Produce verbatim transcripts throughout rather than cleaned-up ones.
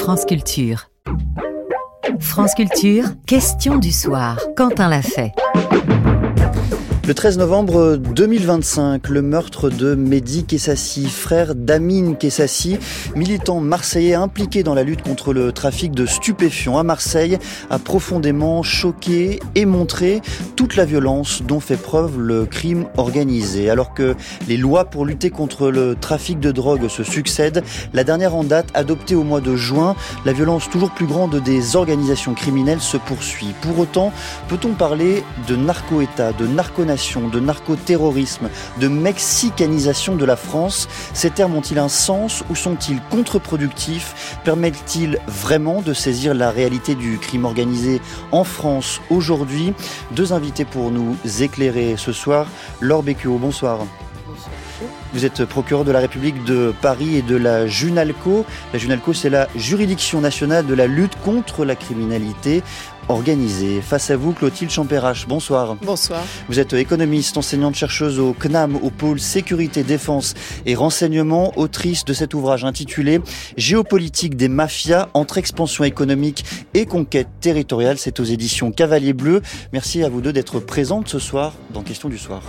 France Culture. France Culture, question du soir. Quentin Lafay. Le treize novembre deux mille vingt-cinq, le meurtre de Mehdi Kessassi, frère d'Amine Kessassi, militant marseillais impliqué dans la lutte contre le trafic de stupéfiants à Marseille, a profondément choqué et montré toute la violence dont fait preuve le crime organisé. Alors que les lois pour lutter contre le trafic de drogue se succèdent, la dernière en date, adoptée au mois de juin, la violence toujours plus grande des organisations criminelles se poursuit. Pour autant, peut-on parler de narco-État, de narco-nation, de narcoterrorisme, de mexicanisation de la France? Ces termes ont-ils un sens ou sont-ils contre-productifs? Permettent-ils vraiment de saisir la réalité du crime organisé en France aujourd'hui? Deux invités pour nous éclairer ce soir. Laure Becqueau, bonsoir. Vous êtes procureur de la République de Paris et de la Junalco. La Junalco, c'est la juridiction nationale de la lutte contre la criminalité organisée. Face à vous, Clotilde Champérache, bonsoir. Bonsoir. Vous êtes économiste, enseignante-chercheuse au C N A M, au pôle Sécurité, Défense et Renseignement, autrice de cet ouvrage intitulé « Géopolitique des mafias entre expansion économique et conquête territoriale ». C'est aux éditions Cavalier Bleu. Merci à vous deux d'être présentes ce soir dans Question du soir.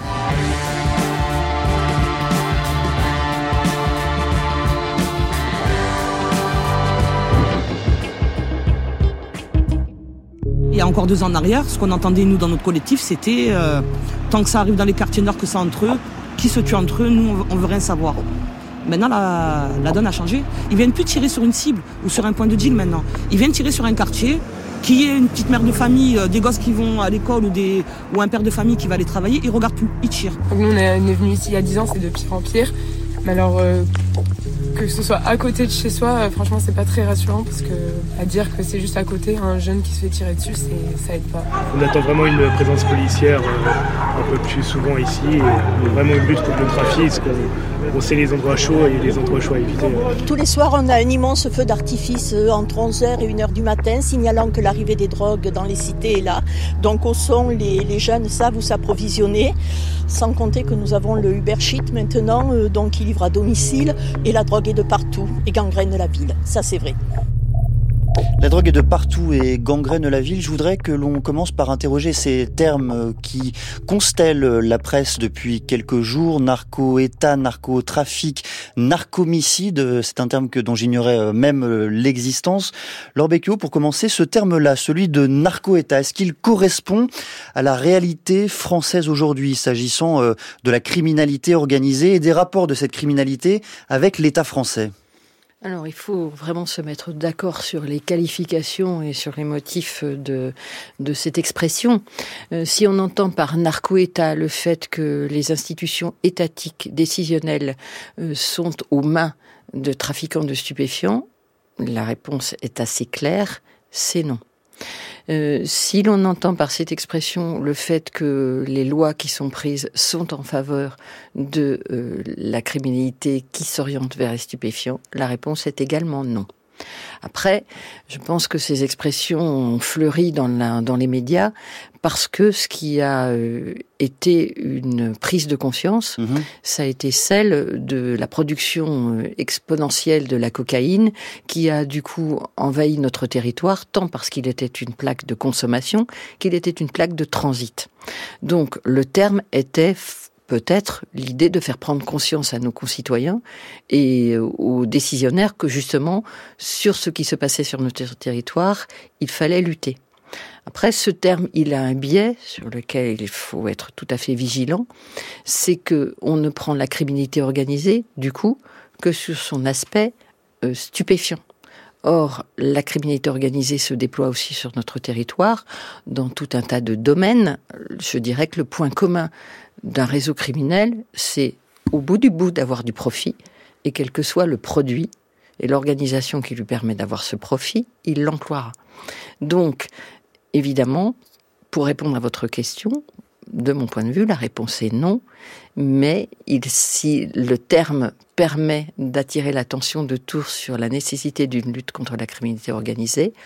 Il y a encore deux ans en arrière, ce qu'on entendait nous dans notre collectif, c'était euh, tant que ça arrive dans les quartiers nord, que c'est entre eux, qui se tuent entre eux, nous on veut, on veut rien savoir. Maintenant la, la donne a changé. Ils viennent plus tirer sur une cible ou sur un point de deal maintenant. Ils viennent tirer sur un quartier, qui est une petite mère de famille, euh, des gosses qui vont à l'école ou, des, ou un père de famille qui va aller travailler, ils regardent plus, ils tirent. Donc nous on est, on est venus ici il y a dix ans, c'est de pire en pire. Mais alors euh, que ce soit à côté de chez soi, euh, franchement c'est pas très rassurant parce que à dire que c'est juste à côté, un jeune qui se fait tirer dessus, c'est, ça aide pas. On attend vraiment une présence policière euh, un peu plus souvent ici, et vraiment une lutte contre le trafic, parce qu'on on sait les endroits chauds et les endroits chauds à éviter. Tous les soirs on a un immense feu d'artifice entre onze heures et une heure du matin, signalant que l'arrivée des drogues dans les cités est là. Donc au son, les, les jeunes savent où s'approvisionner, sans compter que nous avons le Uber Sheet maintenant, euh, donc qui livre à domicile, et la drogue est de partout et gangrène la ville, ça c'est vrai. La drogue est de partout et gangrène la ville. Je voudrais que l'on commence par interroger ces termes qui constellent la presse depuis quelques jours. Narco-État, narcotrafic, narcomicide. C'est un terme que, dont j'ignorais même l'existence. Laure Becqueau, pour commencer, ce terme-là, celui de narco-État, est-ce qu'il correspond à la réalité française aujourd'hui, s'agissant de la criminalité organisée et des rapports de cette criminalité avec l'État français ? Alors, il faut vraiment se mettre d'accord sur les qualifications et sur les motifs de, de cette expression. Euh, si on entend par narco-État le fait que les institutions étatiques décisionnelles euh, sont aux mains de trafiquants de stupéfiants, la réponse est assez claire, c'est non. Euh, si l'on entend par cette expression le fait que les lois qui sont prises sont en faveur de euh, la criminalité qui s'oriente vers les stupéfiants, la réponse est également non. Après, je pense que ces expressions ont fleuri dans, la, dans les médias parce que ce qui a euh, été une prise de conscience, mmh. ça a été celle de la production exponentielle de la cocaïne qui a du coup envahi notre territoire, tant parce qu'il était une plaque de consommation qu'il était une plaque de transit. Donc le terme était peut-être l'idée de faire prendre conscience à nos concitoyens et aux décisionnaires que justement, sur ce qui se passait sur notre territoire, il fallait lutter. Après, ce terme, il a un biais sur lequel il faut être tout à fait vigilant, c'est que on ne prend la criminalité organisée, du coup, que sur son aspect euh, stupéfiant. Or, la criminalité organisée se déploie aussi sur notre territoire, dans tout un tas de domaines. Je dirais que le point commun d'un réseau criminel, c'est au bout du bout d'avoir du profit, et quel que soit le produit et l'organisation qui lui permet d'avoir ce profit, il l'emploiera. Donc, évidemment, pour répondre à votre question, de mon point de vue, la réponse est non, mais il, si le terme permet d'attirer l'attention de tous sur la nécessité d'une lutte contre la criminalité organisée,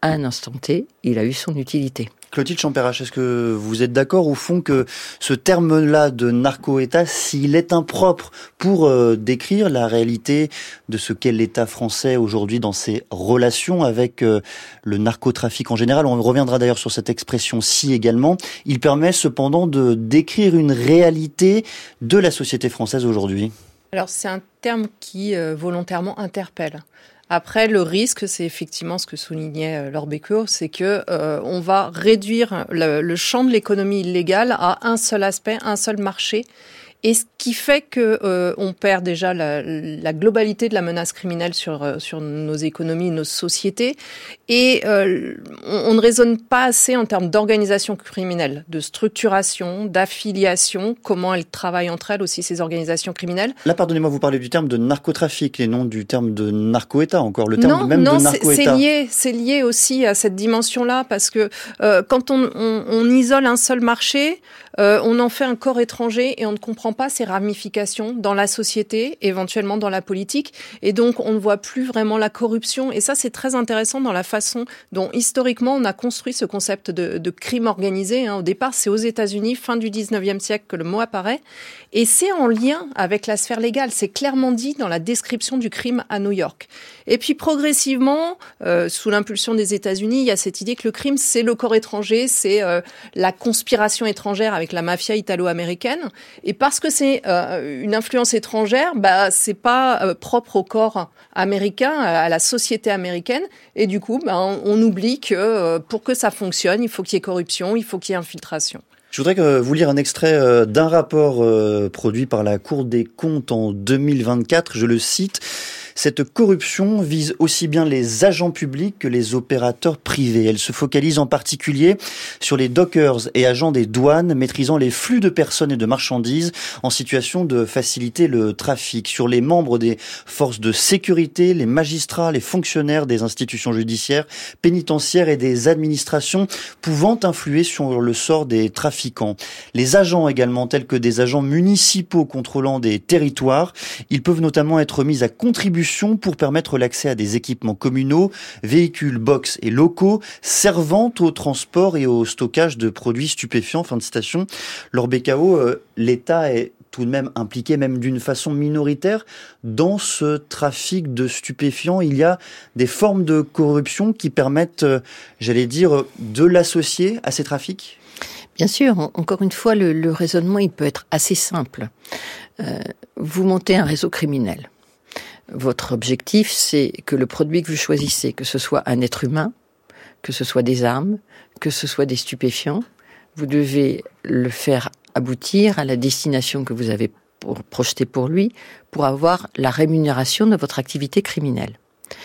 à un instant T, il a eu son utilité. Clotilde Champérache, est-ce que vous êtes d'accord au fond que ce terme-là de narco-État, s'il est impropre pour euh, décrire la réalité de ce qu'est l'État français aujourd'hui dans ses relations avec euh, le narcotrafic en général, on reviendra d'ailleurs sur cette expression-ci également, il permet cependant de décrire une réalité de la société française aujourd'hui? Alors c'est un terme qui euh, volontairement interpelle. Après, le risque, c'est effectivement ce que soulignait Laure Becqueau, c'est que euh, on va réduire le, le champ de l'économie illégale à un seul aspect, un seul marché. Et ce qui fait que euh, on perd déjà la, la globalité de la menace criminelle sur euh, sur nos économies, nos sociétés, et euh, on, on ne raisonne pas assez en termes d'organisation criminelle, de structuration, d'affiliation, comment elles travaillent entre elles aussi ces organisations criminelles. Là, pardonnez-moi, vous parlez du terme de narcotrafic et non du terme de narco-État encore, le terme non, même non, de narco-État. Non, c'est lié, c'est lié aussi à cette dimension-là parce que euh, quand on, on, on isole un seul marché, euh, on en fait un corps étranger et on ne comprend pas ses ramifications dans la société, éventuellement dans la politique, et donc on ne voit plus vraiment la corruption. Et ça, c'est très intéressant dans la façon dont historiquement on a construit ce concept de, de crime organisé. Hein. Au départ, c'est aux États-Unis, fin du dix-neuvième siècle, que le mot apparaît, et c'est en lien avec la sphère légale. C'est clairement dit dans la description du crime à New York. Et puis progressivement, euh, sous l'impulsion des États-Unis, il y a cette idée que le crime, c'est le corps étranger, c'est euh, la conspiration étrangère avec la mafia italo-américaine. Et parce que c'est euh, une influence étrangère, bah c'est pas euh, propre au corps américain, à la société américaine. Et du coup, bah, on, on oublie que euh, pour que ça fonctionne, il faut qu'il y ait corruption, il faut qu'il y ait infiltration. Je voudrais vous lire un extrait d'un rapport produit par la Cour des comptes en deux mille vingt-quatre. Je le cite. Cette corruption vise aussi bien les agents publics que les opérateurs privés. Elle se focalise en particulier sur les dockers et agents des douanes maîtrisant les flux de personnes et de marchandises en situation de faciliter le trafic, sur les membres des forces de sécurité, les magistrats, les fonctionnaires des institutions judiciaires, pénitentiaires et des administrations pouvant influer sur le sort des trafiquants. Les agents également, tels que des agents municipaux contrôlant des territoires, ils peuvent notamment être mis à contribution pour permettre l'accès à des équipements communaux, véhicules, box et locaux, servant au transport et au stockage de produits stupéfiants. Fin de citation. Laure Becqueau, euh, l'État est tout de même impliqué, même d'une façon minoritaire, dans ce trafic de stupéfiants. Il y a des formes de corruption qui permettent, euh, j'allais dire, de l'associer à ces trafics ? Bien sûr, encore une fois, le, le raisonnement, il peut être assez simple. Euh, vous montez un réseau criminel. Votre objectif, c'est que le produit que vous choisissez, que ce soit un être humain, que ce soit des armes, que ce soit des stupéfiants, vous devez le faire aboutir à la destination que vous avez pour, projetée pour lui, pour avoir la rémunération de votre activité criminelle.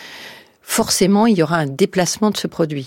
Forcément, il y aura un déplacement de ce produit.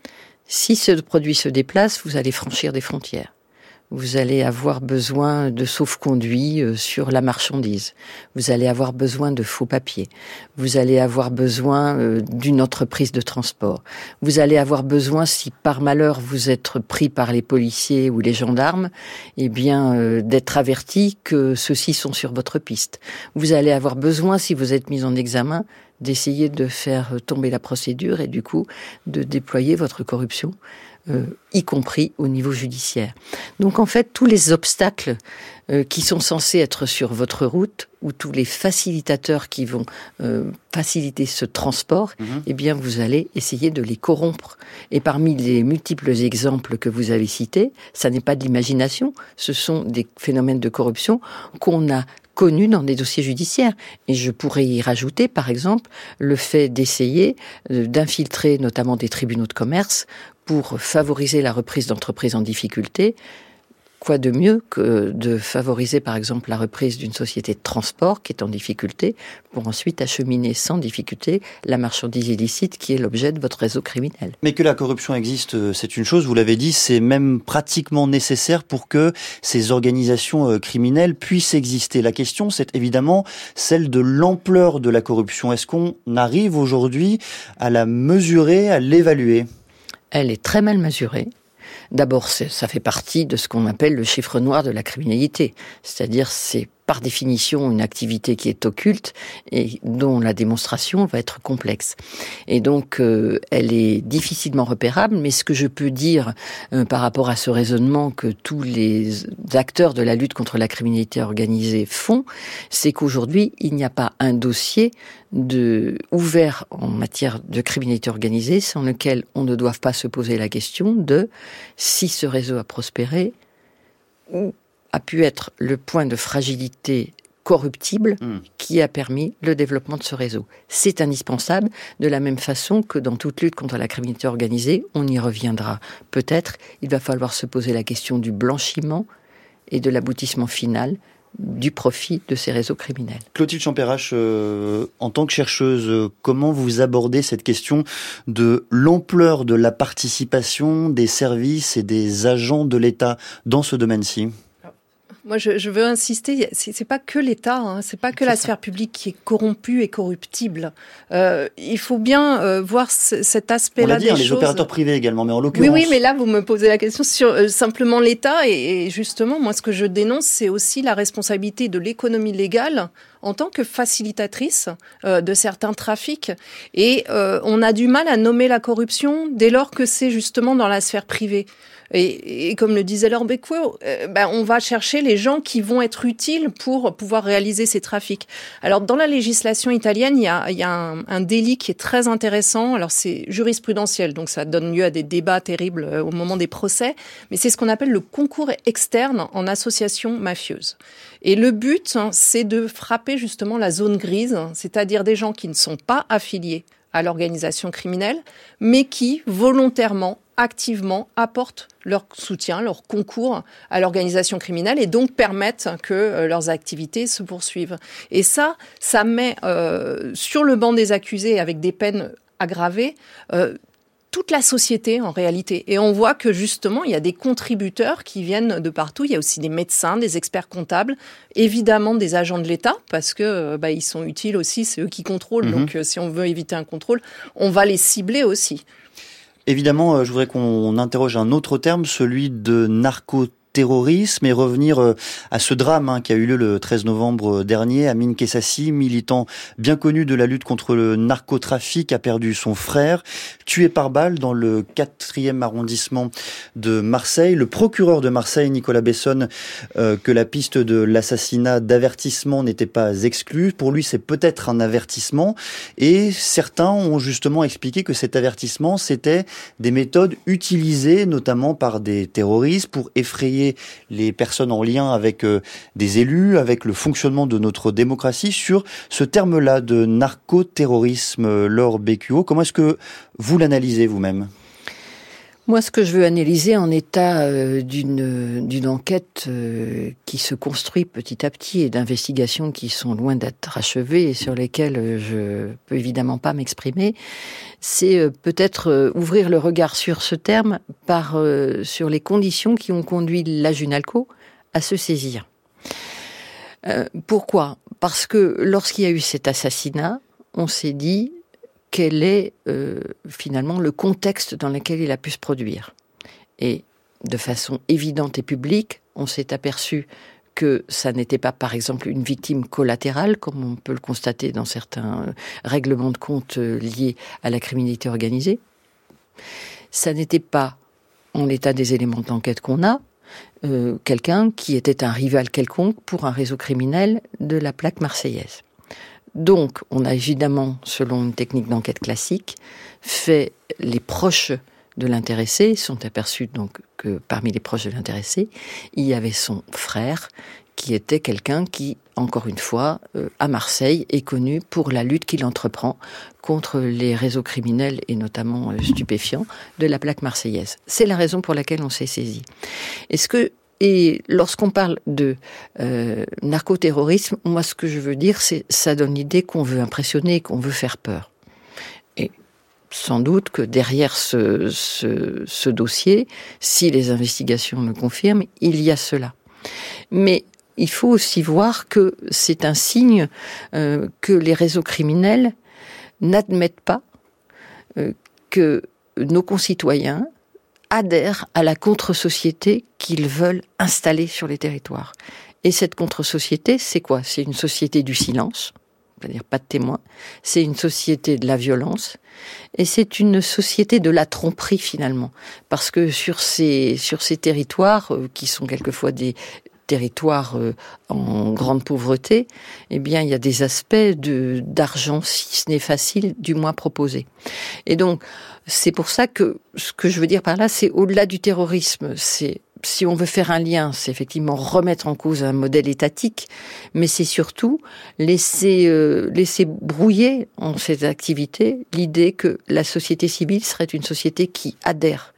Si ce produit se déplace, vous allez franchir des frontières. Vous allez avoir besoin de sauf-conduit sur la marchandise. Vous allez avoir besoin de faux papiers. Vous allez avoir besoin d'une entreprise de transport. Vous allez avoir besoin, si par malheur vous êtes pris par les policiers ou les gendarmes, eh bien, euh, d'être averti que ceux-ci sont sur votre piste. Vous allez avoir besoin, si vous êtes mis en examen, d'essayer de faire tomber la procédure et du coup de déployer votre corruption. Euh, y compris au niveau judiciaire. Donc en fait, tous les obstacles euh, qui sont censés être sur votre route, ou tous les facilitateurs qui vont euh, faciliter ce transport, mmh. eh bien vous allez essayer de les corrompre. Et parmi les multiples exemples que vous avez cités, ça n'est pas de l'imagination, ce sont des phénomènes de corruption qu'on a connus dans des dossiers judiciaires. Et je pourrais y rajouter, par exemple, le fait d'essayer euh, d'infiltrer notamment des tribunaux de commerce pour favoriser la reprise d'entreprises en difficulté. Quoi de mieux que de favoriser, par exemple, la reprise d'une société de transport qui est en difficulté pour ensuite acheminer sans difficulté la marchandise illicite qui est l'objet de votre réseau criminel. Mais que la corruption existe, c'est une chose, vous l'avez dit, c'est même pratiquement nécessaire pour que ces organisations criminelles puissent exister. La question, c'est évidemment celle de l'ampleur de la corruption. Est-ce qu'on arrive aujourd'hui à la mesurer, à l'évaluer ? Elle est très mal mesurée. D'abord, ça fait partie de ce qu'on appelle le chiffre noir de la criminalité. C'est-à-dire, c'est par définition une activité qui est occulte et dont la démonstration va être complexe. Et donc, euh, elle est difficilement repérable, mais ce que je peux dire euh, par rapport à ce raisonnement que tous les acteurs de la lutte contre la criminalité organisée font, c'est qu'aujourd'hui, il n'y a pas un dossier de, ouvert en matière de criminalité organisée sans lequel on ne doive pas se poser la question de si ce réseau a prospéré ou a pu être le point de fragilité corruptible mmh. qui a permis le développement de ce réseau. C'est indispensable, de la même façon que dans toute lutte contre la criminalité organisée, on y reviendra peut-être, il va falloir se poser la question du blanchiment et de l'aboutissement final du profit de ces réseaux criminels. Clotilde Champérache, euh, en tant que chercheuse, euh, comment vous abordez cette question de l'ampleur de la participation des services et des agents de l'État dans ce domaine-ci ? Moi, je, je veux insister, c'est, c'est pas que l'État, hein, c'est pas que c'est la ça. Sphère publique qui est corrompue et corruptible. Euh, il faut bien euh, voir c- cet aspect-là On l'a dit, des hein, choses. les opérateurs privés également, mais en l'occurrence... Oui, oui, mais là, vous me posez la question sur euh, simplement l'État. Et, et justement, moi, ce que je dénonce, c'est aussi la responsabilité de l'économie légale en tant que facilitatrice euh, de certains trafics. Et euh, on a du mal à nommer la corruption dès lors que c'est justement dans la sphère privée. Et, et comme le disait Laure Becquot, euh, ben, on va chercher les gens qui vont être utiles pour pouvoir réaliser ces trafics. Alors, dans la législation italienne, il y a, il y a un, un délit qui est très intéressant. Alors, c'est jurisprudentiel, donc ça donne lieu à des débats terribles au moment des procès. Mais c'est ce qu'on appelle le concours externe en association mafieuse. Et le but, hein, c'est de frapper justement la zone grise, c'est-à-dire des gens qui ne sont pas affiliés à l'organisation criminelle, mais qui, volontairement, activement apportent leur soutien, leur concours à l'organisation criminelle et donc permettent que euh, leurs activités se poursuivent. Et ça, ça met euh, sur le banc des accusés avec des peines aggravées euh, toute la société en réalité. Et on voit que justement, il y a des contributeurs qui viennent de partout. Il y a aussi des médecins, des experts comptables, évidemment des agents de l'État, parce que bah, ils sont utiles aussi, c'est eux qui contrôlent. Mmh. Donc euh, si on veut éviter un contrôle, on va les cibler aussi. Évidemment, je voudrais qu'on interroge un autre terme, celui de narcoterrorisme, et revenir à ce drame hein, qui a eu lieu le treize novembre dernier. Amine Kessassi, militant bien connu de la lutte contre le narcotrafic, a perdu son frère, tué par balle dans le quatrième arrondissement de Marseille. Le procureur de Marseille, Nicolas Besson, euh, que la piste de l'assassinat d'avertissement n'était pas exclue. Pour lui, c'est peut-être un avertissement. Et certains ont justement expliqué que cet avertissement, c'était des méthodes utilisées notamment par des terroristes pour effrayer les personnes en lien avec euh, des élus, avec le fonctionnement de notre démocratie. Sur ce terme-là de narcoterrorisme, Laure Becquot, comment est-ce que vous l'analysez vous-même ? Moi, ce que je veux analyser en état euh, d'une, d'une enquête euh, qui se construit petit à petit et d'investigations qui sont loin d'être achevées et sur lesquelles euh, je peux évidemment pas m'exprimer, c'est euh, peut-être euh, ouvrir le regard sur ce terme par euh, sur les conditions qui ont conduit la Junalco à se saisir. Euh, pourquoi ? Parce que lorsqu'il y a eu cet assassinat, on s'est dit quel est euh, finalement le contexte dans lequel il a pu se produire. Et de façon évidente et publique, on s'est aperçu que ça n'était pas, par exemple, une victime collatérale, comme on peut le constater dans certains euh, règlements de compte euh, liés à la criminalité organisée. Ça n'était pas, en l'état des éléments d'enquête qu'on a, euh, quelqu'un qui était un rival quelconque pour un réseau criminel de la plaque marseillaise. Donc, on a évidemment, selon une technique d'enquête classique, fait les proches de l'intéressé, sont aperçus donc que parmi les proches de l'intéressé, il y avait son frère, qui était quelqu'un qui, encore une fois, euh, à Marseille, est connu pour la lutte qu'il entreprend contre les réseaux criminels et notamment euh, stupéfiants de la plaque marseillaise. C'est la raison pour laquelle on s'est saisi. Est-ce que Et lorsqu'on parle de euh, narcoterrorisme, moi ce que je veux dire, c'est ça donne l'idée qu'on veut impressionner, qu'on veut faire peur. Et sans doute que derrière ce, ce, ce dossier, si les investigations le confirment, il y a cela. Mais il faut aussi voir que c'est un signe euh, que les réseaux criminels n'admettent pas euh, que nos concitoyens adhèrent à la contre-société qu'ils veulent installer sur les territoires. Et cette contre-société, c'est quoi ? C'est une société du silence, c'est-à-dire pas de témoins. C'est une société de la violence. Et c'est une société de la tromperie, finalement. Parce que sur ces, sur ces territoires, euh, qui sont quelquefois des territoires euh, en grande pauvreté, eh bien, il y a des aspects de, d'argent, si ce n'est facile, du moins proposé. Et donc, c'est pour ça que, ce que je veux dire par là, c'est au-delà du terrorisme, c'est, si on veut faire un lien, c'est effectivement remettre en cause un modèle étatique, mais c'est surtout laisser, euh, laisser brouiller en ces activités l'idée que la société civile serait une société qui adhère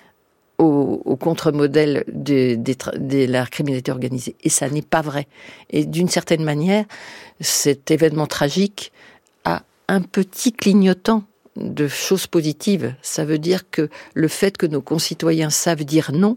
au, au contre-modèle de, de, de la criminalité organisée. Et ça n'est pas vrai. Et d'une certaine manière, cet événement tragique a un petit clignotant de choses positives. Ça veut dire que le fait que nos concitoyens savent dire non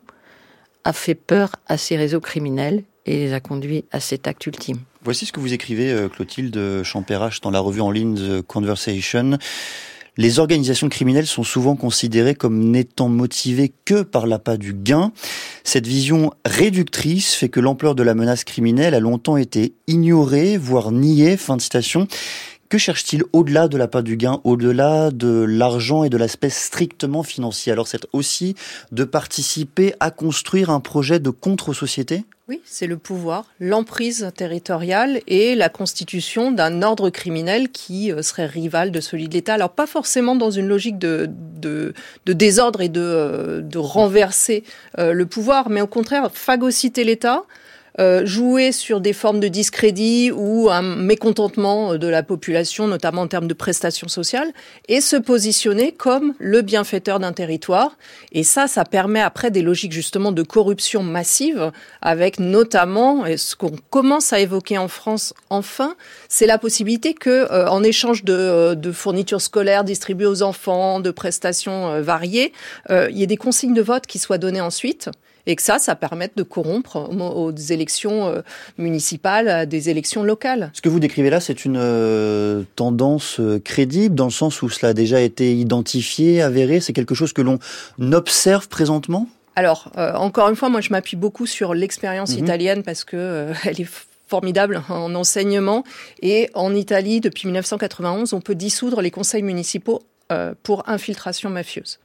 a fait peur à ces réseaux criminels et les a conduits à cet acte ultime. Voici ce que vous écrivez, Clotilde Champérache, dans la revue en ligne The Conversation. Les organisations criminelles sont souvent considérées comme n'étant motivées que par l'appât du gain. Cette vision réductrice fait que l'ampleur de la menace criminelle a longtemps été ignorée, voire niée. Fin de citation. Que cherche-t-il au-delà de l'appât du gain, au-delà de l'argent et de l'aspect strictement financier ? Alors c'est aussi de participer à construire un projet de contre-société ? Oui, c'est le pouvoir, l'emprise territoriale et la constitution d'un ordre criminel qui serait rival de celui de l'État. Alors pas forcément dans une logique de, de, de désordre et de, de renverser le pouvoir, mais au contraire phagocyter l'État, Euh, jouer sur des formes de discrédit ou un mécontentement de la population, notamment en termes de prestations sociales, et se positionner comme le bienfaiteur d'un territoire. Et ça, ça permet après des logiques justement de corruption massive, avec notamment, et ce qu'on commence à évoquer en France enfin, c'est la possibilité que, euh, en échange de, de fournitures scolaires distribuées aux enfants, de prestations euh, variées, euh, il y ait des consignes de vote qui soient données ensuite. Et que ça, ça permette de corrompre aux élections municipales, des élections locales. Ce que vous décrivez là, c'est une euh, tendance crédible, dans le sens où cela a déjà été identifié, avéré. C'est quelque chose que l'on observe présentement ? Alors, euh, encore une fois, moi je m'appuie beaucoup sur l'expérience mmh. italienne parce que euh, elle est formidable en enseignement. Et en Italie, depuis dix-neuf cent quatre-vingt-onze, on peut dissoudre les conseils municipaux euh, pour infiltration mafieuse.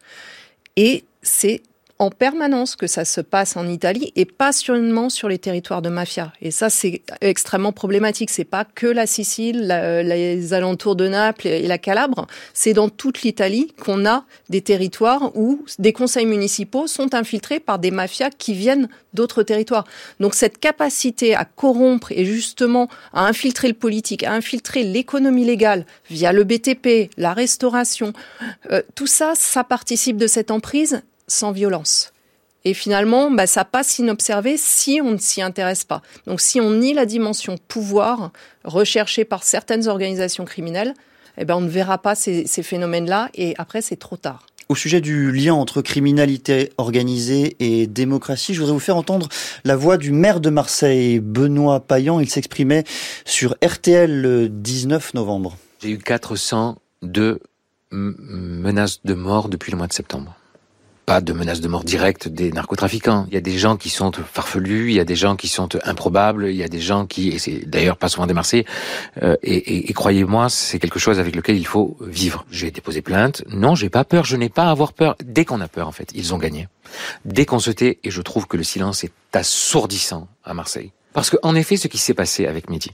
Et c'est en permanence que ça se passe en Italie et pas seulement sur les territoires de mafia. Et ça, c'est extrêmement problématique. C'est pas que la Sicile, la, les alentours de Naples et la Calabre. C'est dans toute l'Italie qu'on a des territoires où des conseils municipaux sont infiltrés par des mafias qui viennent d'autres territoires. Donc cette capacité à corrompre et justement à infiltrer le politique, à infiltrer l'économie légale via le B T P, la restauration, euh, tout ça, ça participe de cette emprise sans violence. Et finalement, bah, ça passe inobservé si on ne s'y intéresse pas. Donc si on nie la dimension pouvoir recherchée par certaines organisations criminelles, eh ben, on ne verra pas ces, ces phénomènes-là et après c'est trop tard. Au sujet du lien entre criminalité organisée et démocratie, je voudrais vous faire entendre la voix du maire de Marseille, Benoît Payan. Il s'exprimait sur R T L le dix-neuf novembre. J'ai eu quatre cent deux m- menaces de mort depuis le mois de septembre. Pas de menaces de mort directes des narcotrafiquants. Il y a des gens qui sont farfelus, il y a des gens qui sont improbables, il y a des gens qui, et c'est d'ailleurs pas souvent des Marseillais, euh, et, et, et croyez-moi, c'est quelque chose avec lequel il faut vivre. J'ai déposé plainte. Non, j'ai pas peur, je n'ai pas à avoir peur. Dès qu'on a peur, en fait, ils ont gagné. Dès qu'on se tait, et je trouve que le silence est assourdissant à Marseille. Parce que, en effet, ce qui s'est passé avec Mehdi,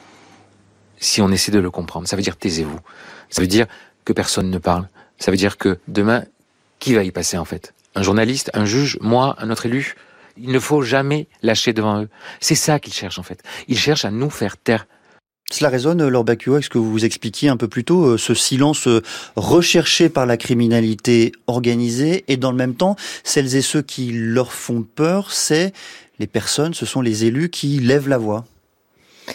si on essaie de le comprendre, ça veut dire taisez-vous. Ça veut dire que personne ne parle. Ça veut dire que demain, qui va y passer en fait ? Un journaliste, un juge, moi, un autre élu ? Il ne faut jamais lâcher devant eux. C'est ça qu'ils cherchent en fait. Ils cherchent à nous faire taire. Cela résonne, Laure Bacchio, avec ce que vous expliquiez un peu plus tôt, ce silence recherché par la criminalité organisée, et dans le même temps, celles et ceux qui leur font peur, c'est les personnes, ce sont les élus qui lèvent la voix.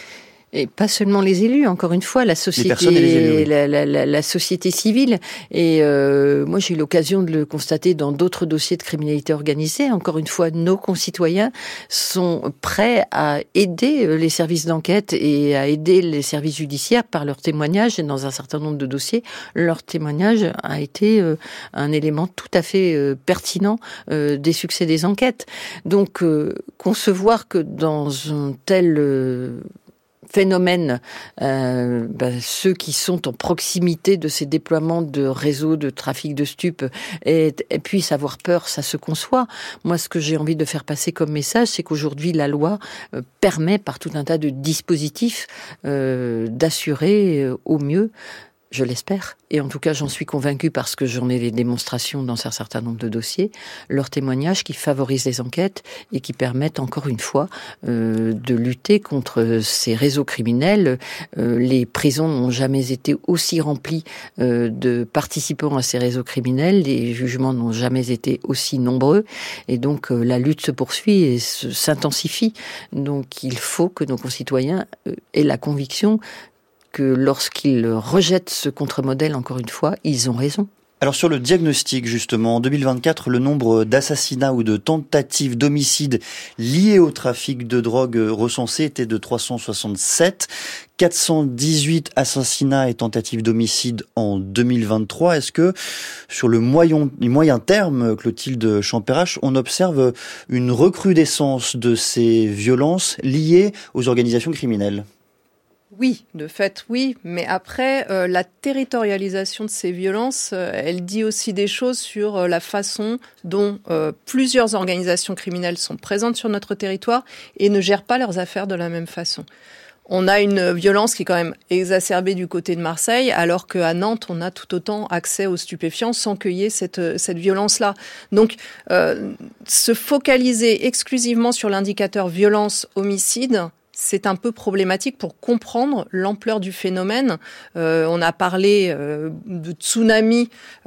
Et pas seulement les élus, encore une fois, la société, les les élus, oui. la, la, la, la société civile. Et euh, moi, j'ai eu l'occasion de le constater dans d'autres dossiers de criminalité organisée. Encore une fois, nos concitoyens sont prêts à aider les services d'enquête et à aider les services judiciaires par leur témoignage. Et dans un certain nombre de dossiers, leur témoignage a été euh, un élément tout à fait euh, pertinent euh, des succès des enquêtes. Donc, euh, concevoir que dans un tel euh, phénomène, euh, ben, ceux qui sont en proximité de ces déploiements de réseaux de trafic de stupes et, et puissent avoir peur, ça se conçoit. Moi, ce que j'ai envie de faire passer comme message, c'est qu'aujourd'hui, la loi euh, permet, par tout un tas de dispositifs, euh, d'assurer euh, au mieux, je l'espère, et en tout cas j'en suis convaincue parce que j'en ai les démonstrations dans un certain nombre de dossiers, leurs témoignages qui favorisent les enquêtes et qui permettent encore une fois euh, de lutter contre ces réseaux criminels. Euh, les prisons n'ont jamais été aussi remplies euh, de participants à ces réseaux criminels, les jugements n'ont jamais été aussi nombreux, et donc euh, la lutte se poursuit et se, s'intensifie. Donc il faut que nos concitoyens euh, aient la conviction que lorsqu'ils rejettent ce contre-modèle, encore une fois, ils ont raison. Alors sur le diagnostic, justement, en deux mille vingt-quatre, le nombre d'assassinats ou de tentatives d'homicide liés au trafic de drogue recensés était de trois cent soixante-sept, quatre cent dix-huit assassinats et tentatives d'homicide en deux mille vingt-trois. Est-ce que sur le moyen, moyen terme, Clotilde Champérache, on observe une recrudescence de ces violences liées aux organisations criminelles ? Oui, de fait, oui. Mais après, euh, la territorialisation de ces violences, euh, elle dit aussi des choses sur euh, la façon dont euh, plusieurs organisations criminelles sont présentes sur notre territoire et ne gèrent pas leurs affaires de la même façon. On a une violence qui est quand même exacerbée du côté de Marseille, alors qu'à Nantes, on a tout autant accès aux stupéfiants sans qu'il y ait cette, cette violence-là. Donc, euh, se focaliser exclusivement sur l'indicateur violence-homicide, c'est un peu problématique pour comprendre l'ampleur du phénomène. Euh, on a parlé euh, de tsunami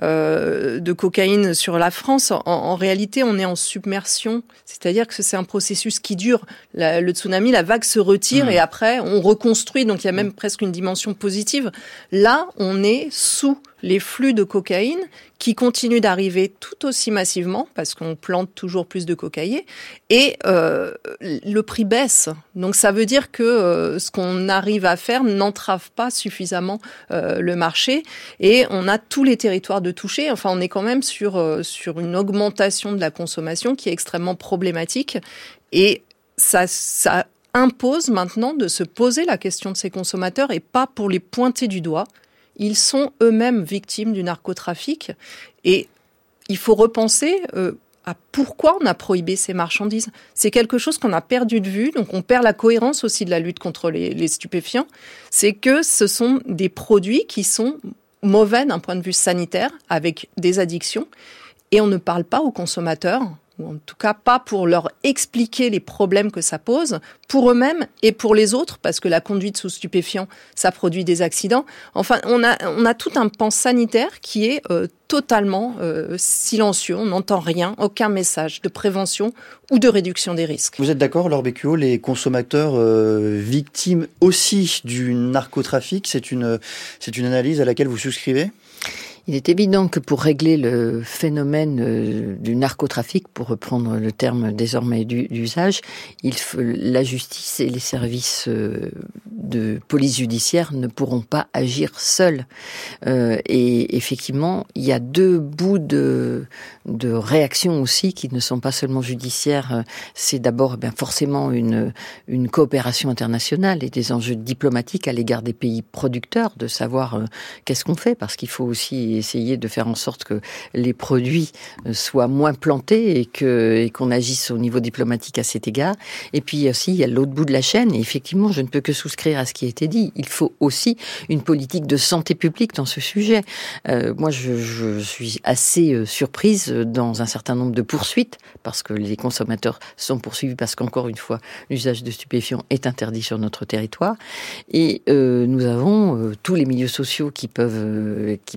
euh, de cocaïne sur la France. En, en réalité, on est en submersion, c'est-à-dire que c'est un processus qui dure. La, le tsunami, la vague se retire mmh. et après, on reconstruit. Donc, il y a même mmh. presque une dimension positive. Là, on est sous les flux de cocaïne qui continuent d'arriver tout aussi massivement parce qu'on plante toujours plus de cocaïne et euh, le prix baisse. Donc ça veut dire que euh, ce qu'on arrive à faire n'entrave pas suffisamment euh, le marché et on a tous les territoires de toucher. Enfin, on est quand même sur euh, sur une augmentation de la consommation qui est extrêmement problématique et ça ça impose maintenant de se poser la question de ces consommateurs et pas pour les pointer du doigt. Ils sont eux-mêmes victimes du narcotrafic et il faut repenser euh, à pourquoi on a prohibé ces marchandises. C'est quelque chose qu'on a perdu de vue, donc on perd la cohérence aussi de la lutte contre les, les stupéfiants. C'est que ce sont des produits qui sont mauvais d'un point de vue sanitaire, avec des addictions, et on ne parle pas aux consommateurs, ou en tout cas pas pour leur expliquer les problèmes que ça pose, pour eux-mêmes et pour les autres, parce que la conduite sous stupéfiants, ça produit des accidents. Enfin, on a, on a tout un pan sanitaire qui est euh, totalement euh, silencieux, on n'entend rien, aucun message de prévention ou de réduction des risques. Vous êtes d'accord, Laure Beccuot, les consommateurs euh, victimes aussi du narcotrafic, c'est une, c'est une analyse à laquelle vous souscrivez ? Il est évident que pour régler le phénomène euh, du narcotrafic, pour reprendre le terme désormais du, d'usage, il faut, la justice et les services euh, de police judiciaire ne pourront pas agir seuls. Euh, et effectivement, il y a deux bouts de, de réaction aussi qui ne sont pas seulement judiciaires. C'est d'abord eh bien, forcément une, une coopération internationale et des enjeux diplomatiques à l'égard des pays producteurs, de savoir euh, qu'est-ce qu'on fait, parce qu'il faut aussi essayer de faire en sorte que les produits soient moins plantés et que et qu'on agisse au niveau diplomatique à cet égard. Et puis aussi, il y a l'autre bout de la chaîne, et effectivement, je ne peux que souscrire à ce qui a été dit. Il faut aussi une politique de santé publique dans ce sujet. Euh, moi, je, je suis assez euh, surprise dans un certain nombre de poursuites, parce que les consommateurs sont poursuivis, parce qu'encore une fois, l'usage de stupéfiants est interdit sur notre territoire. Et euh, nous avons euh, tous les milieux sociaux qui peuvent, euh, qui peuvent être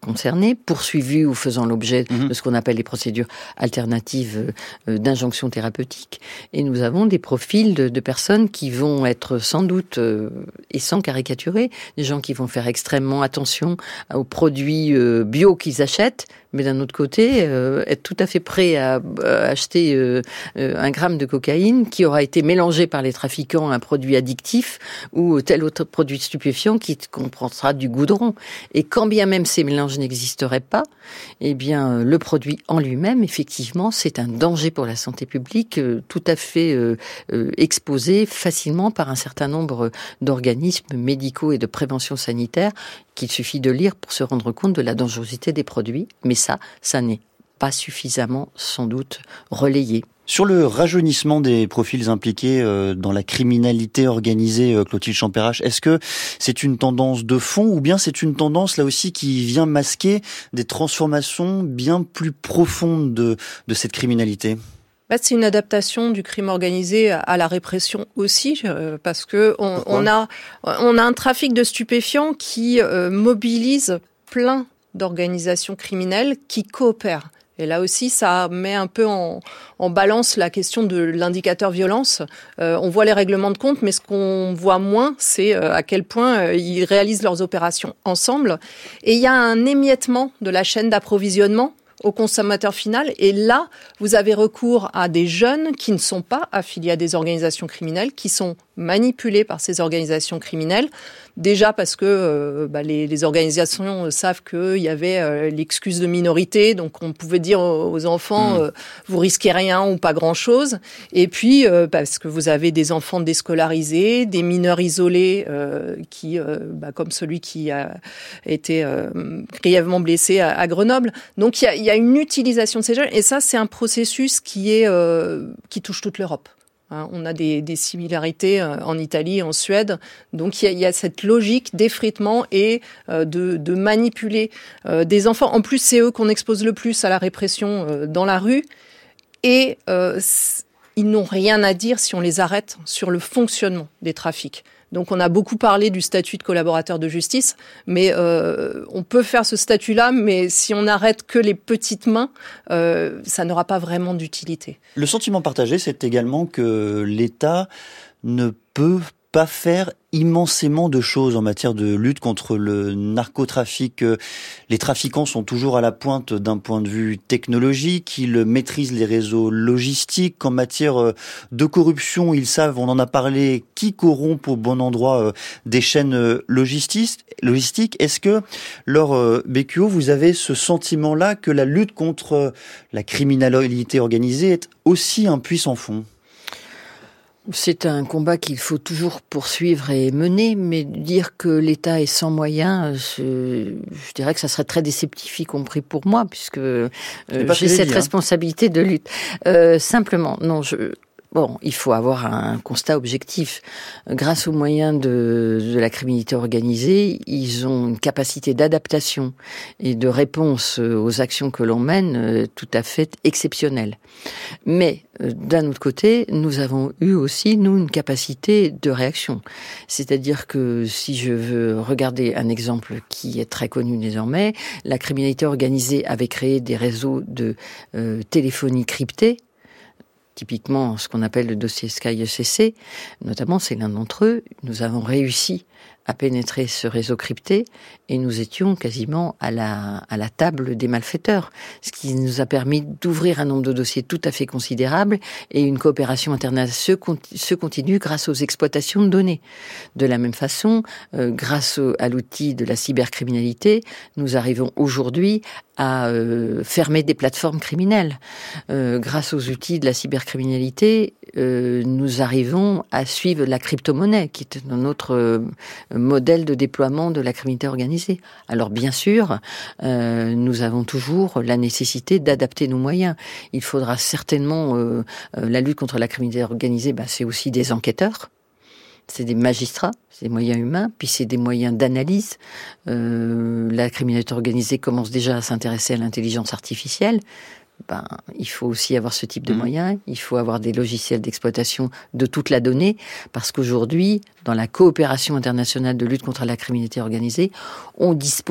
concernés, poursuivis ou faisant l'objet mmh. de ce qu'on appelle les procédures alternatives d'injonction thérapeutique. Et nous avons des profils de, de personnes qui vont être sans doute, euh, et sans caricaturer, des gens qui vont faire extrêmement attention aux produits euh, bio qu'ils achètent, mais d'un autre côté, euh, être tout à fait prêt à, à acheter euh, euh, un gramme de cocaïne qui aura été mélangé par les trafiquants à un produit addictif ou tel autre produit stupéfiant qui comprendra du goudron. Et quand bien même ces mélanges n'existeraient pas, eh bien, le produit en lui-même, effectivement, c'est un danger pour la santé publique, euh, tout à fait euh, euh, exposé facilement par un certain nombre d'organismes médicaux et de prévention sanitaire qu'il suffit de lire pour se rendre compte de la dangerosité des produits. Mais ça, ça n'est pas suffisamment, sans doute, relayé. Sur le rajeunissement des profils impliqués dans la criminalité organisée, Clotilde Champérache, est-ce que c'est une tendance de fond ou bien c'est une tendance là aussi qui vient masquer des transformations bien plus profondes de, de cette criminalité ? C'est une adaptation du crime organisé à la répression aussi, parce que on, on a on a un trafic de stupéfiants qui euh, mobilise plein d'organisations criminelles qui coopèrent. Et là aussi, ça met un peu en, en balance la question de l'indicateur violence. Euh, on voit les règlements de compte, mais ce qu'on voit moins, c'est euh, à quel point euh, ils réalisent leurs opérations ensemble. Et il y a un émiettement de la chaîne d'approvisionnement au consommateur final. Et là, vous avez recours à des jeunes qui ne sont pas affiliés à des organisations criminelles, qui sont manipulés par ces organisations criminelles. Déjà parce que euh, bah, les, les organisations savent qu'il y avait euh, l'excuse de minorité, donc on pouvait dire aux enfants mmh. euh, vous risquez rien ou pas grand-chose. Et puis euh, parce que vous avez des enfants déscolarisés, des mineurs isolés euh, qui, euh, bah, comme celui qui a été euh, grièvement blessé à, à Grenoble. Donc il y a, y a une utilisation de ces jeunes, et ça c'est un processus qui est euh, qui touche toute l'Europe. Hein, on a des, des similarités en Italie, en Suède. Donc, il y a, il y a cette logique d'effritement et euh, de, de manipuler euh, des enfants. En plus, c'est eux qu'on expose le plus à la répression euh, dans la rue. Et euh, ils n'ont rien à dire si on les arrête sur le fonctionnement des trafics. Donc, on a beaucoup parlé du statut de collaborateur de justice, mais euh, on peut faire ce statut-là, mais si on n'arrête que les petites mains, euh, ça n'aura pas vraiment d'utilité. Le sentiment partagé, c'est également que l'État ne peut pas faire immensément de choses en matière de lutte contre le narcotrafic. Les trafiquants sont toujours à la pointe d'un point de vue technologique, ils maîtrisent les réseaux logistiques. En matière de corruption, ils savent, on en a parlé, qui corrompt au bon endroit des chaînes logistiques. Est-ce que, Laure Bécuot, vous avez ce sentiment-là que la lutte contre la criminalité organisée est aussi un puissant fond ? C'est un combat qu'il faut toujours poursuivre et mener, mais dire que l'État est sans moyens, je, je dirais que ça serait très déceptif, y compris pour moi, puisque euh, j'ai cette dit, responsabilité hein. de lutte. Euh, simplement, non, je... Bon, il faut avoir un constat objectif. Grâce aux moyens de, de la criminalité organisée, ils ont une capacité d'adaptation et de réponse aux actions que l'on mène tout à fait exceptionnelle. Mais, d'un autre côté, nous avons eu aussi, nous, une capacité de réaction. C'est-à-dire que, si je veux regarder un exemple qui est très connu désormais, la criminalité organisée avait créé des réseaux de euh, téléphonie cryptée, typiquement ce qu'on appelle le dossier Sky E C C, notamment c'est l'un d'entre eux. Nous avons réussi à pénétrer ce réseau crypté et nous étions quasiment à la, à la table des malfaiteurs, ce qui nous a permis d'ouvrir un nombre de dossiers tout à fait considérable et une coopération internationale se, se continue grâce aux exploitations de données. De la même façon, euh, grâce au, à l'outil de la cybercriminalité, nous arrivons aujourd'hui à euh, fermer des plateformes criminelles. Euh, grâce aux outils de la cybercriminalité, euh, nous arrivons à suivre la crypto-monnaie, qui est un autre euh, modèle de déploiement de la criminalité organisée. Alors bien sûr, euh, nous avons toujours la nécessité d'adapter nos moyens. Il faudra certainement... Euh, euh, la lutte contre la criminalité organisée, bah, c'est aussi des enquêteurs. C'est des magistrats, c'est des moyens humains, puis c'est des moyens d'analyse. Euh, la criminalité organisée commence déjà à s'intéresser à l'intelligence artificielle. Ben, il faut aussi avoir ce type de moyens. Il faut avoir des logiciels d'exploitation de toute la donnée, parce qu'aujourd'hui, dans la coopération internationale de lutte contre la criminalité organisée, on dispose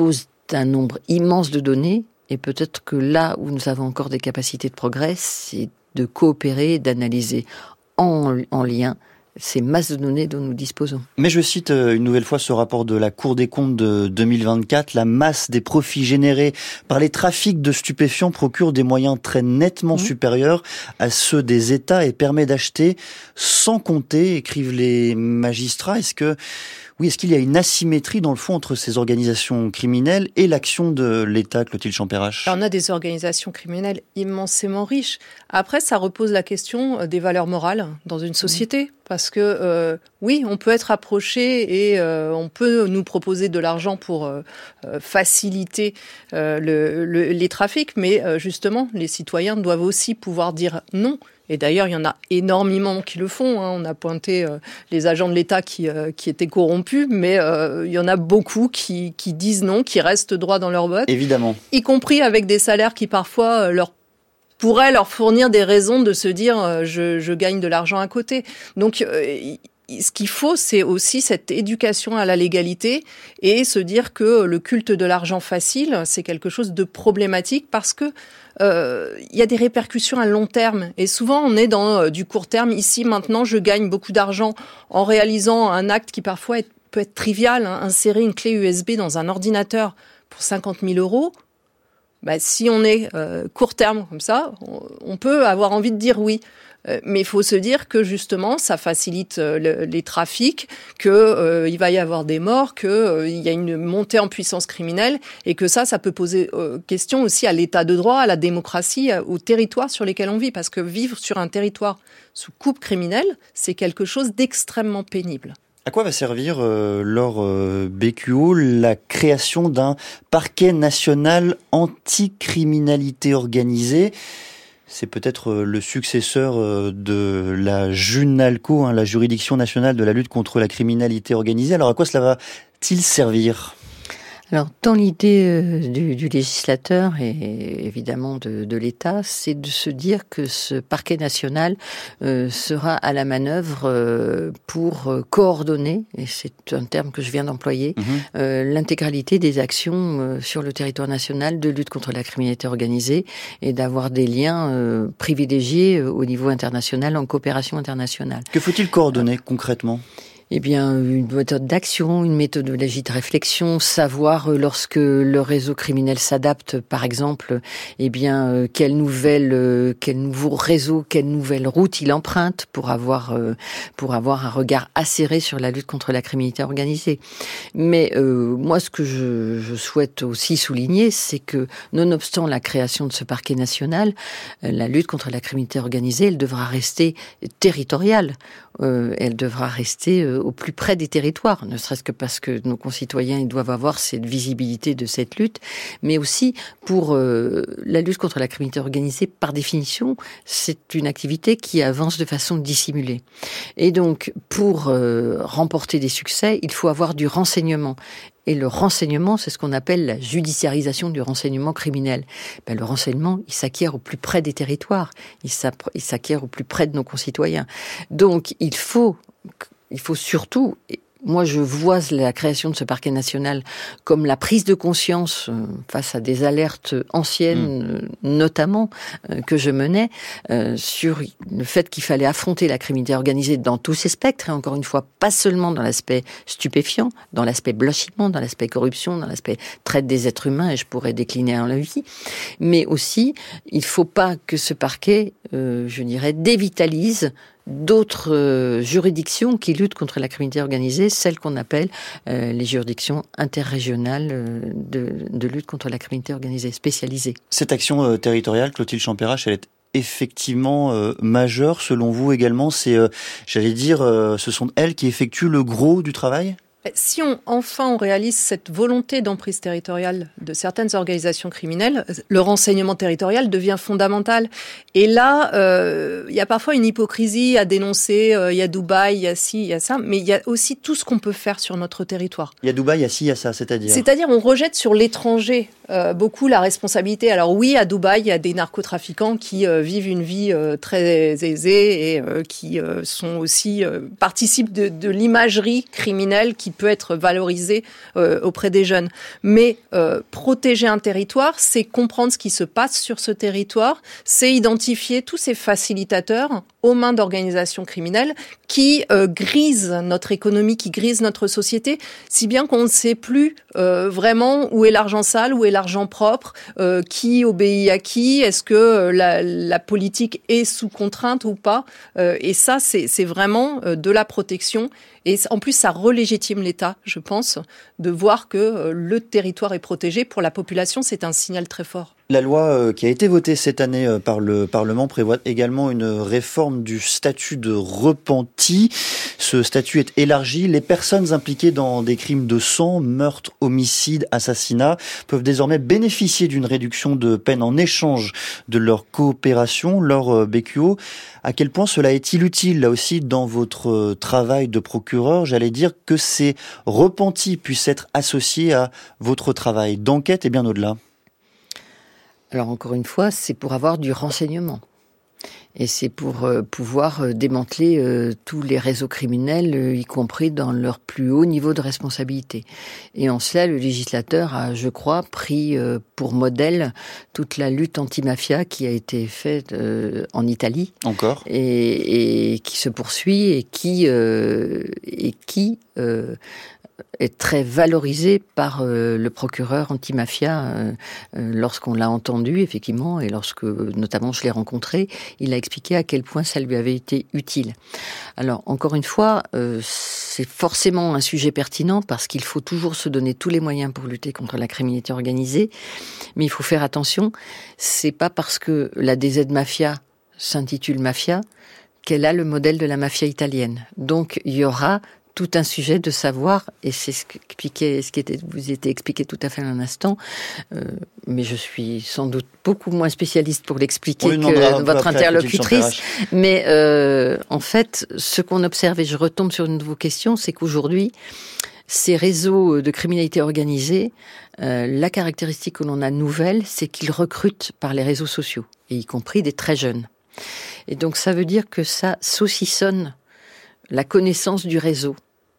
c'est un nombre immense de données. Et peut-être que là où nous avons encore des capacités de progrès, c'est de coopérer et d'analyser en, en lien ces masses de données dont nous disposons. Mais je cite une nouvelle fois ce rapport de la Cour des comptes de deux mille vingt-quatre. La masse des profits générés par les trafics de stupéfiants procure des moyens très nettement mmh. supérieurs à ceux des États et permet d'acheter sans compter, écrivent les magistrats. Est-ce que Oui, est-ce qu'il y a une asymétrie dans le fond entre ces organisations criminelles et l'action de l'État, Clotilde Champérache ? On a des organisations criminelles immensément riches. Après, ça repose la question des valeurs morales dans une société. Mmh. Parce que euh, oui, on peut être approché et euh, on peut nous proposer de l'argent pour euh, faciliter euh, le, le, les trafics, mais euh, justement, les citoyens doivent aussi pouvoir dire non. Et d'ailleurs, il y en a énormément qui le font. Hein. On a pointé euh, les agents de l'État qui, euh, qui étaient corrompus, mais euh, il y en a beaucoup qui, qui disent non, qui restent droits dans leurs bottes. Évidemment. Y compris avec des salaires qui parfois euh, leur pourrait leur fournir des raisons de se dire euh, je, je gagne de l'argent à côté. Donc, euh, ce qu'il faut, c'est aussi cette éducation à la légalité et se dire que le culte de l'argent facile, c'est quelque chose de problématique parce que euh, il y a des répercussions à long terme. Et souvent, on est dans euh, du court terme. Ici, maintenant, je gagne beaucoup d'argent en réalisant un acte qui parfois est, peut être trivial. Hein, insérer une clé U S B dans un ordinateur pour cinquante mille euros. Bah, si on est euh, court terme comme ça, on, on peut avoir envie de dire oui. Euh, mais il faut se dire que justement, ça facilite euh, le, les trafics, qu'il euh, va y avoir des morts, qu'il euh, y a une montée en puissance criminelle et que ça, ça peut poser euh, question aussi à l'état de droit, à la démocratie, euh, aux territoires sur lesquels on vit. Parce que vivre sur un territoire sous coupe criminelle, c'est quelque chose d'extrêmement pénible. À quoi va servir, euh, Laure euh, Bécuot, la création d'un parquet national anticriminalité organisée ? C'est peut-être euh, le successeur euh, de la JUNALCO, hein, la Juridiction nationale de la lutte contre la criminalité organisée. Alors à quoi cela va-t-il servir ? Alors, dans l'idée euh, du, du législateur et évidemment de, de l'État, c'est de se dire que ce parquet national euh, sera à la manœuvre euh, pour euh, coordonner, et c'est un terme que je viens d'employer, mmh. euh, l'intégralité des actions euh, sur le territoire national de lutte contre la criminalité organisée et d'avoir des liens euh, privilégiés euh, au niveau international, en coopération internationale. Que faut-il coordonner euh, concrètement ? Eh bien, une méthode d'action, une méthodologie de réflexion, savoir lorsque le réseau criminel s'adapte, par exemple, eh bien, quelle nouvelle, quel nouveau réseau, quelle nouvelle route il emprunte pour avoir, pour avoir un regard acéré sur la lutte contre la criminalité organisée. Mais euh, moi, ce que je, je souhaite aussi souligner, c'est que, nonobstant la création de ce parquet national, la lutte contre la criminalité organisée, elle devra rester territoriale. Euh, elle devra rester euh, au plus près des territoires, ne serait-ce que parce que nos concitoyens ils doivent avoir cette visibilité de cette lutte, mais aussi pour euh, la lutte contre la criminalité organisée, par définition, c'est une activité qui avance de façon dissimulée. Et donc, pour euh, remporter des succès, il faut avoir du renseignement. Et le renseignement, c'est ce qu'on appelle la judiciarisation du renseignement criminel. Ben, le renseignement, il s'acquiert au plus près des territoires, il s'acquiert au plus près de nos concitoyens. Donc, il faut, il faut surtout... Moi, je vois la création de ce parquet national comme la prise de conscience face à des alertes anciennes, mmh. notamment, que je menais, euh, sur le fait qu'il fallait affronter la criminalité organisée dans tous ses spectres, et encore une fois, pas seulement dans l'aspect stupéfiant, dans l'aspect blanchiment, dans l'aspect corruption, dans l'aspect traite des êtres humains, et je pourrais décliner en la vie, mais aussi, il faut pas que ce parquet, euh, je dirais, dévitalise d'autres euh, juridictions qui luttent contre la criminalité organisée, celles qu'on appelle euh, les juridictions interrégionales euh, de, de lutte contre la criminalité organisée, spécialisées. Cette action euh, territoriale, Clotilde Champérache, elle est effectivement euh, majeure selon vous également. C'est, euh, j'allais dire, euh, ce sont elles qui effectuent le gros du travail ? Si on, enfin on réalise cette volonté d'emprise territoriale de certaines organisations criminelles, le renseignement territorial devient fondamental. Et là, euh, il y a parfois une hypocrisie à dénoncer. Euh, il y a Dubaï, il y a ci, il y a ça, mais il y a aussi tout ce qu'on peut faire sur notre territoire. Il y a Dubaï, il y a ci, il y a ça, c'est-à-dire C'est-à-dire on rejette sur l'étranger euh, beaucoup la responsabilité. Alors oui, à Dubaï, il y a des narcotrafiquants qui euh, vivent une vie euh, très aisée et euh, qui euh, sont aussi euh, participent de, de l'imagerie criminelle qui qui peut être valorisé euh, auprès des jeunes. Mais euh, protéger un territoire, c'est comprendre ce qui se passe sur ce territoire, c'est identifier tous ces facilitateurs aux mains d'organisations criminelles qui euh, grisent notre économie, qui grisent notre société, si bien qu'on ne sait plus euh, vraiment où est l'argent sale, où est l'argent propre, euh, qui obéit à qui, est-ce que euh, la, la politique est sous contrainte ou pas. Euh, et ça, c'est, c'est vraiment euh, de la protection. Et en plus, ça relégitime l'État, je pense, de voir que euh, le territoire est protégé. Pour la population, c'est un signal très fort. La loi qui a été votée cette année par le Parlement prévoit également une réforme du statut de repenti. Ce statut est élargi. Les personnes impliquées dans des crimes de sang, meurtre, homicide, assassinat, peuvent désormais bénéficier d'une réduction de peine en échange de leur coopération, leur B Q O. À quel point cela est-il utile, là aussi, dans votre travail de procureur? J'allais dire que ces repentis puissent être associés à votre travail d'enquête et bien au-delà. Alors encore une fois, c'est pour avoir du renseignement. Et c'est pour euh, pouvoir euh, démanteler euh, tous les réseaux criminels, euh, y compris dans leur plus haut niveau de responsabilité. Et en cela, le législateur a, je crois, pris euh, pour modèle toute la lutte anti-mafia qui a été faite euh, en Italie. Encore. Et, et qui se poursuit et qui, euh, et qui euh, est très valorisé par euh, le procureur anti-mafia euh, euh, lorsqu'on l'a entendu, effectivement, et lorsque, notamment, je l'ai rencontré, il a expliqué à quel point ça lui avait été utile. Alors, encore une fois, euh, c'est forcément un sujet pertinent parce qu'il faut toujours se donner tous les moyens pour lutter contre la criminalité organisée, mais il faut faire attention, c'est pas parce que la D Z Mafia s'intitule Mafia qu'elle a le modèle de la mafia italienne. Donc, il y aura tout un sujet de savoir, et c'est ce, qu'expliquait, ce qui était, vous était expliqué tout à fait un instant, euh, mais je suis sans doute beaucoup moins spécialiste pour l'expliquer que votre interlocutrice. Mais euh, en fait, ce qu'on observe, et je retombe sur une de vos questions, c'est qu'aujourd'hui, ces réseaux de criminalité organisée, euh, la caractéristique que l'on a nouvelle, c'est qu'ils recrutent par les réseaux sociaux, et y compris des très jeunes. Et donc ça veut dire que ça saucissonne la connaissance du réseau.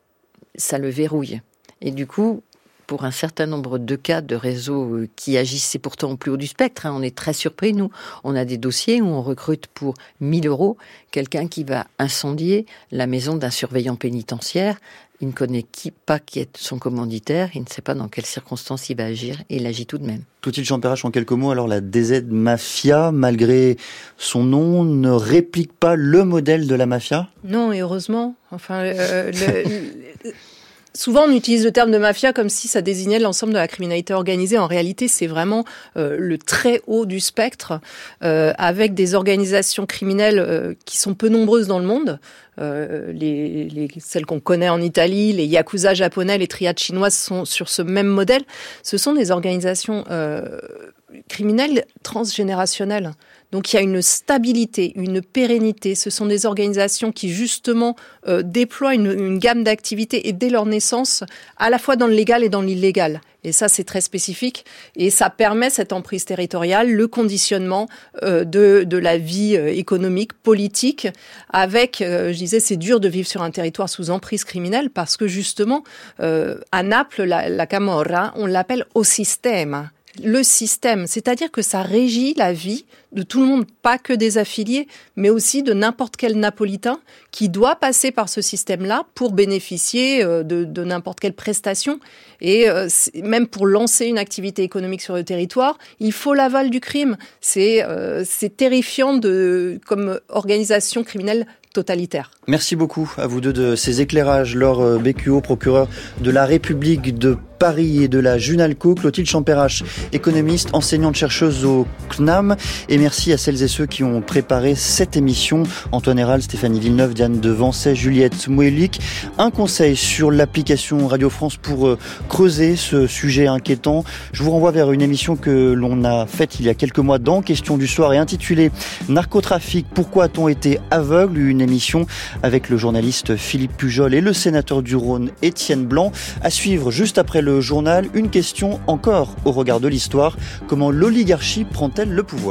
Ça le verrouille. Et du coup, pour un certain nombre de cas de réseaux qui agissent pourtant au plus haut du spectre, hein, on est très surpris, nous. On a des dossiers où on recrute pour mille euros quelqu'un qui va incendier la maison d'un surveillant pénitentiaire. Il ne connaît qui, pas qui est son commanditaire, il ne sait pas dans quelles circonstances il va agir, et il agit tout de même. Clotilde Champérache, en quelques mots, alors la D Z Mafia, malgré son nom, ne réplique pas le modèle de la mafia ? Non, et heureusement. Enfin, euh, le, le, souvent on utilise le terme de mafia comme si ça désignait l'ensemble de la criminalité organisée. En réalité, c'est vraiment euh, le très haut du spectre, euh, avec des organisations criminelles euh, qui sont peu nombreuses dans le monde. Euh, les, les, celles qu'on connaît en Italie, les yakuza japonais, les triades chinoises sont sur ce même modèle. Ce sont des organisations euh, criminelles transgénérationnelles. Donc il y a une stabilité, une pérennité. Ce sont des organisations qui justement euh, déploient une, une gamme d'activités et dès leur naissance, à la fois dans le légal et dans l'illégal. Et ça, c'est très spécifique. Et ça permet cette emprise territoriale, le conditionnement euh, de, de la vie euh, économique, politique, avec, euh, je disais, c'est dur de vivre sur un territoire sous emprise criminelle parce que justement, euh, à Naples, la, la Camorra, on l'appelle au système. Le système, c'est-à-dire que ça régit la vie de tout le monde, pas que des affiliés, mais aussi de n'importe quel Napolitain qui doit passer par ce système-là pour bénéficier de, de n'importe quelle prestation. Et euh, même pour lancer une activité économique sur le territoire, il faut l'aval du crime. C'est, euh, c'est terrifiant de, comme organisation criminelle totalitaire. Merci beaucoup à vous deux de ces éclairages. Laure Bécuot, procureur de la République de Paris et de la Junalco, Clotilde Champérache, économiste, enseignante-chercheuse au C N A M, et merci à celles et ceux qui ont préparé cette émission. Antoine Héral, Stéphanie Villeneuve, Diane Devancet, Juliette Mouelik. Un conseil sur l'application Radio France pour creuser ce sujet inquiétant. Je vous renvoie vers une émission que l'on a faite il y a quelques mois dans Question du soir et intitulée Narcotrafic, pourquoi a-t-on été aveugle ? Une émission avec le journaliste Philippe Pujol et le sénateur du Rhône Étienne Blanc. À suivre juste après le journal, une question encore au regard de l'histoire. Comment l'oligarchie prend-elle le pouvoir ?